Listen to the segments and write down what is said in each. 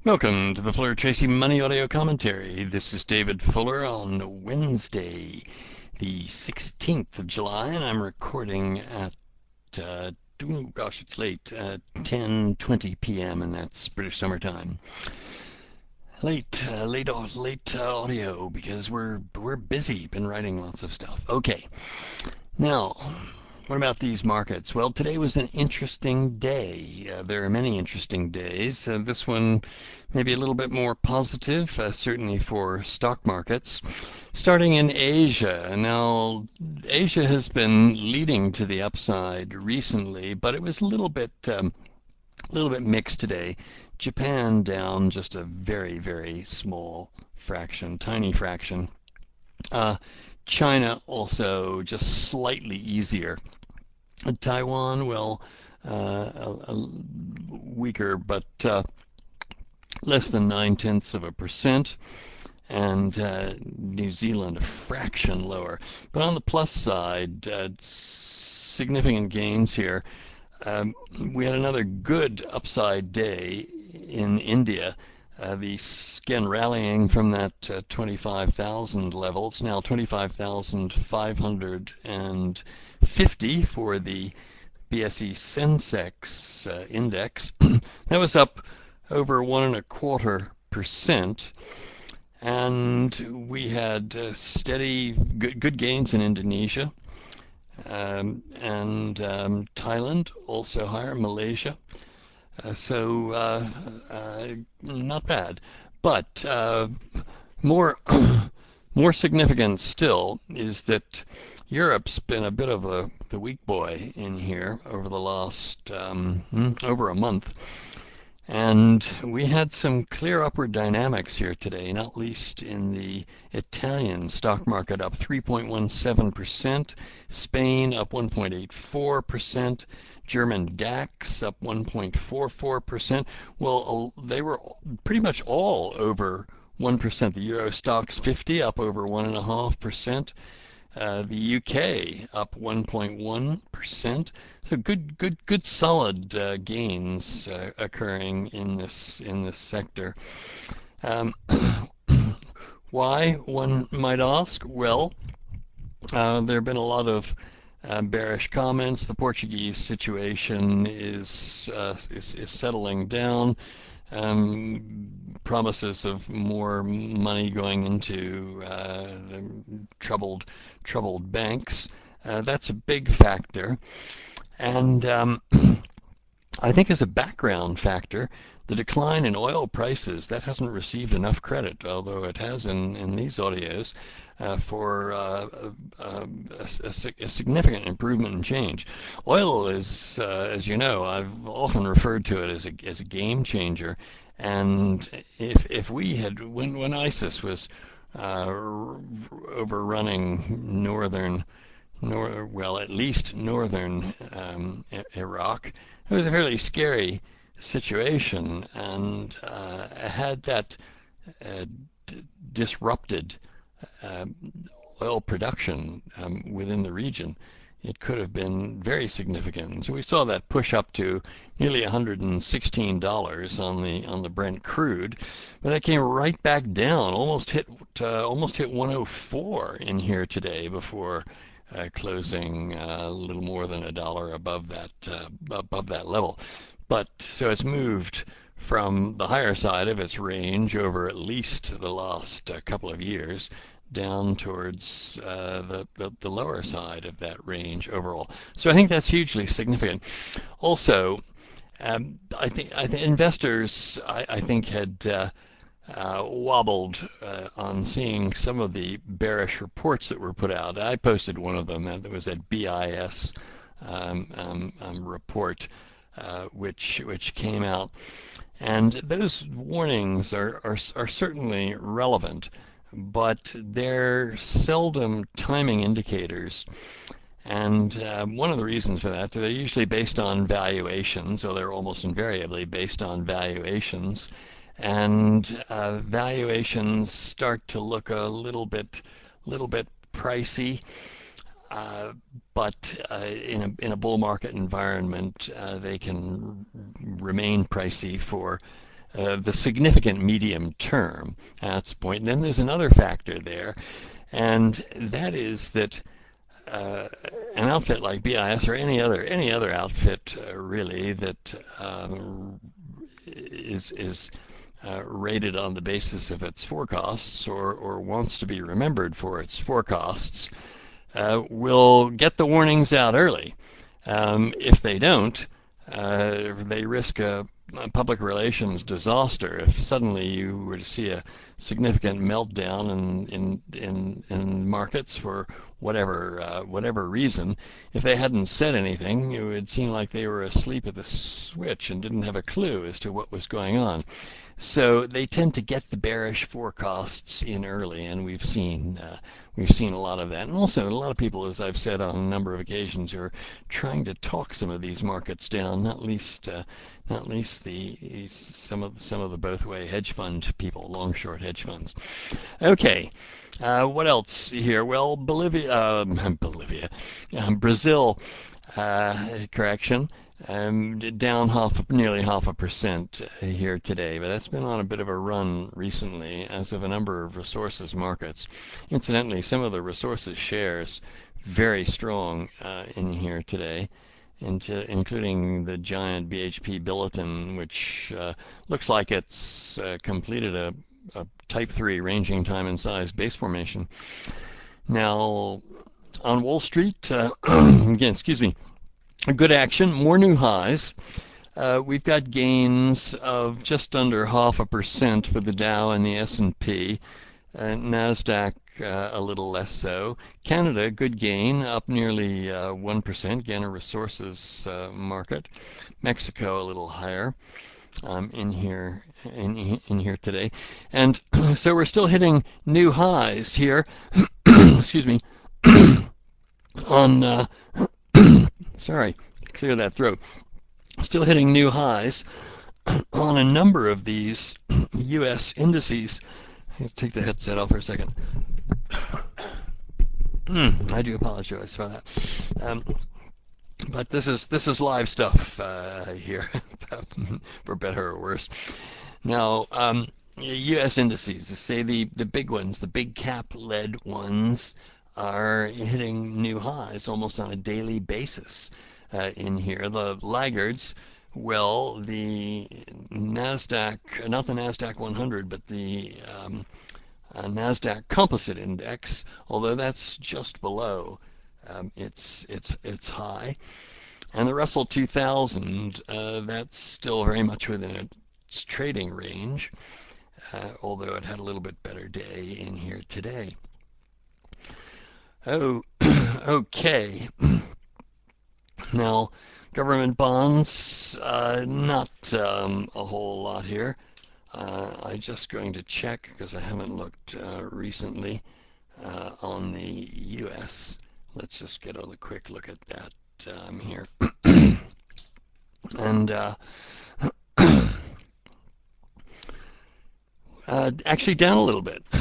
Welcome to the Fuller Tracy Money Audio Commentary. This is David Fuller on Wednesday, the 16th of July, and I'm recording at, it's late, 10:20 p.m., and that's British Summer Time. Late audio because we're busy, been writing lots of stuff. Okay, now what about these markets? Well, today was an interesting day. There are many interesting days. This one maybe a little bit more positive, certainly for stock markets. Starting in Asia. Now, Asia has been leading to the upside recently, but it was a little bit mixed today. Japan down just a very, very small fraction, tiny fraction. Uh, China also just slightly easier. Taiwan, well, weaker, but less than 9/10%, and New Zealand a fraction lower. But on the plus side, significant gains here. We had another good upside day in India. The again rallying from that 25,000 level. It's now 25,550 for the BSE Sensex index. That was up over 1.25%, and we had steady good gains in Indonesia, and Thailand also higher, Malaysia. So not bad, but more more significant still is that Europe's been a bit of the weak boy in here over the last over a month. And we had some clear upward dynamics here today, not least in the Italian stock market up 3.17%, Spain up 1.84%, German DAX up 1.44%. Well, they were pretty much all over 1%. The Euro Stoxx 50 up over 1.5%. The UK up 1.1%. So good, solid gains occurring in this sector. Um, why, one might ask? Well, there have been a lot of bearish comments. The Portuguese situation is settling down. Promises of more money going into the troubled banks. That's a big factor. And I think as a background factor, the decline in oil prices that hasn't received enough credit, although it has in these audios, for a significant improvement and change. Oil is, as you know, I've often referred to it as a game changer. And if we had when ISIS was overrunning well, at least northern Iraq, it was a fairly scary situation, and had that uh, disrupted uh, oil production within the region, it could have been very significant. And so we saw that push up to nearly $116 on the Brent crude, but that came right back down, almost hit 104 in here today before closing a little more than $1 above that level. But so it's moved from the higher side of its range over at least the last couple of years down towards the lower side of that range overall. So I think that's hugely significant. Also, I think investors I think had wobbled on seeing some of the bearish reports that were put out. I posted one of them, and that was that BIS report, which came out, and those warnings are certainly relevant, but they're seldom timing indicators. And one of the reasons for that, they're usually based on valuations, or they're almost invariably based on valuations. And valuations start to look a little bit pricey, uh, but in a bull market environment, they can remain pricey for the significant medium term. That's the point. And then there's another factor there, and that is that uh, an outfit like BIS or any other outfit really that is rated on the basis of its forecasts or wants to be remembered for its forecasts will get the warnings out early. If they don't, they risk a public relations disaster if suddenly you were to see a significant meltdown in markets for whatever reason. If they hadn't said anything, it would seem like they were asleep at the switch and didn't have a clue as to what was going on. So they tend to get the bearish forecasts in early, and we've seen a lot of that. And also, a lot of people, as I've said on a number of occasions, are trying to talk some of these markets down. Not least some of the both-way hedge fund people, long-short hedge funds. Okay, what else here? Well, Brazil, correction. Down nearly 0.5% here today, but that's been on a bit of a run recently as of a number of resources markets. Incidentally, some of the resources shares very strong in here today, including the giant BHP Billiton, which looks like it's completed a Type 3 ranging time and size base formation. Now, on Wall Street, again, excuse me, a good action, more new highs. We've got gains of just under 0.5% for the Dow and the S&P. Nasdaq a little less so. Canada, good gain, up nearly 1%. Again, a resources market. Mexico a little higher in here today, and so we're still hitting new highs here. Excuse me. On sorry, clear that throat. Still hitting new highs on a number of these U.S. indices. I'll take the headset off for a second. I do apologize for that. But this is live stuff here, for better or worse. Now, U.S. indices, say the big ones, the big cap-led ones, are hitting new highs almost on a daily basis in here. The laggards, well, the NASDAQ, not the NASDAQ 100, but the NASDAQ Composite Index, although that's just below its high. And the Russell 2000, that's still very much within its trading range, although it had a little bit better day in here today. Oh, okay. Now, government bonds, not a whole lot here. I'm just going to check because I haven't looked recently on the U.S. Let's just get a quick look at that here. And actually down a little bit,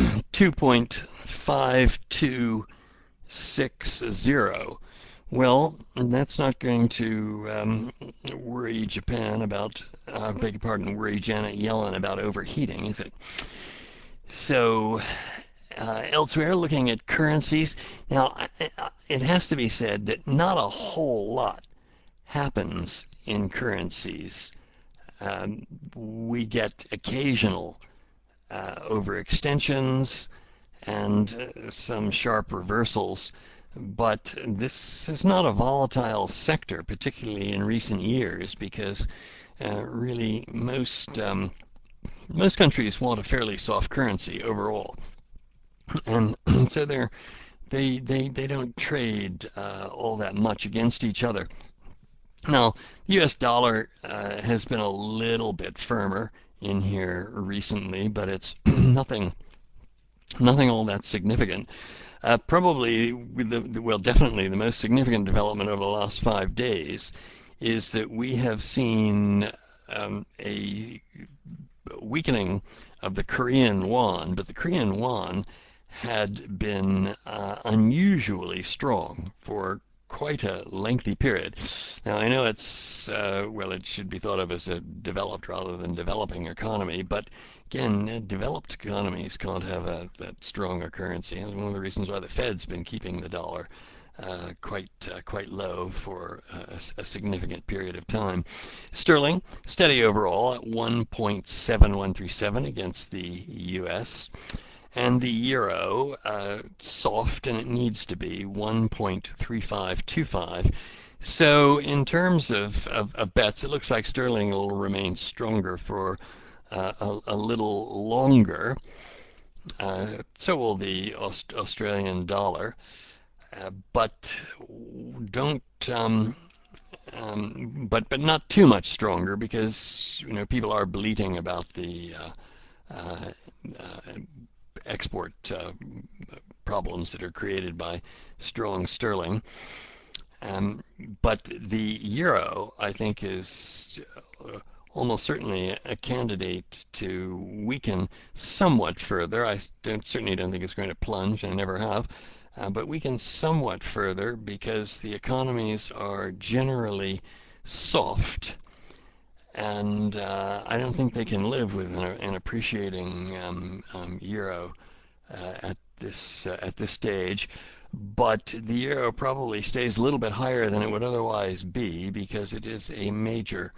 2.5260. Well, that's not going to worry Japan about, beg your pardon, worry Janet Yellen about overheating, is it? So, elsewhere, looking at currencies. Now, it has to be said that not a whole lot happens in currencies. We get occasional overextensions and some sharp reversals, but this is not a volatile sector, particularly in recent years, because really most countries want a fairly soft currency overall, and so they don't trade all that much against each other. Now, the U.S. dollar has been a little bit firmer in here recently, but it's nothing all that significant. Probably, definitely the most significant development over the last 5 days is that we have seen a weakening of the Korean won, but the Korean won had been unusually strong for quite a lengthy period. Now, I know well, it should be thought of as a developed rather than developing economy, but again, developed economies can't have that strong a currency. And one of the reasons why the Fed's been keeping the dollar quite low for a significant period of time. Sterling steady overall at 1.7137 against the U.S. And the euro soft, and it needs to be 1.3525. So in terms of bets, it looks like sterling will remain stronger for a little longer. So will the Australian dollar. But don't but not too much stronger, because people are bleating about the uh, uh, export problems that are created by strong sterling. Um, but the euro, I think, is almost certainly a candidate to weaken somewhat further. I certainly don't think it's going to plunge, and I never have. But weaken somewhat further because the economies are generally soft, and I don't think they can live with an appreciating euro at this stage. But the euro probably stays a little bit higher than it would otherwise be, because it is a major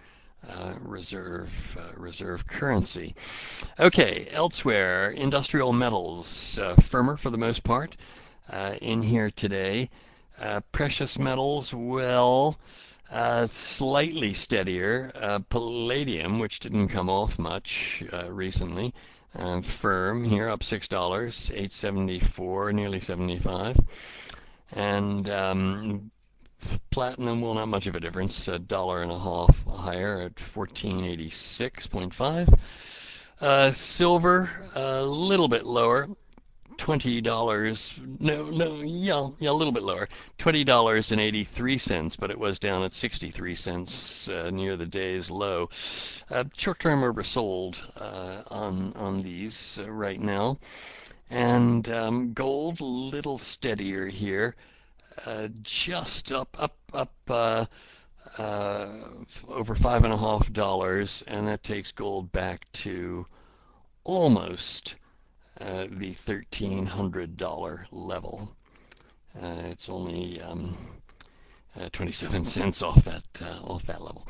reserve currency. Okay, elsewhere, industrial metals firmer for the most part in here today. Precious metals, well, slightly steadier. Palladium, which didn't come off much recently, firm here, up $6, 874, nearly 75. And platinum, well, not much of a difference, a dollar and a half higher at 1486.5. Silver, a little bit lower, $20. No, yeah, a little bit lower. $20.83, but it was down at 63 cents near the day's low. Short-term oversold on these right now. And gold, a little steadier here, just up over $5.50, and that takes gold back to almost the $1,300 level. It's only 27 cents off that level.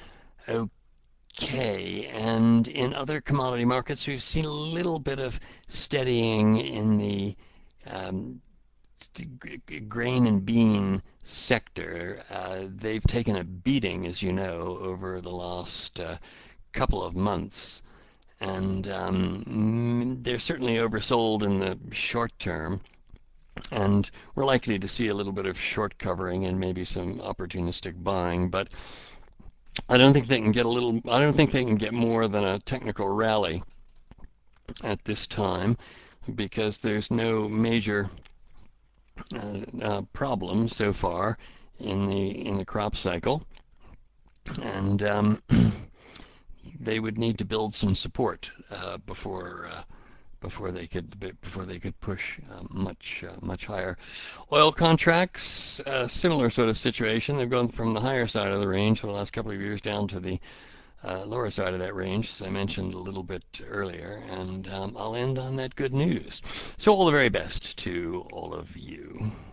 Okay, and in other commodity markets, we've seen a little bit of steadying in the um, grain and bean sector. They've taken a beating, as you know, over the last couple of months, and they're certainly oversold in the short term. And we're likely to see a little bit of short covering and maybe some opportunistic buying, but I don't think they can get I don't think they can get more than a technical rally at this time, because there's no major problem so far in the crop cycle, and they would need to build some support before they could push much higher. Oil contracts, similar sort of situation. They've gone from the higher side of the range for the last couple of years down to the lower side of that range, as I mentioned a little bit earlier. And I'll end on that good news. So all the very best to all of you.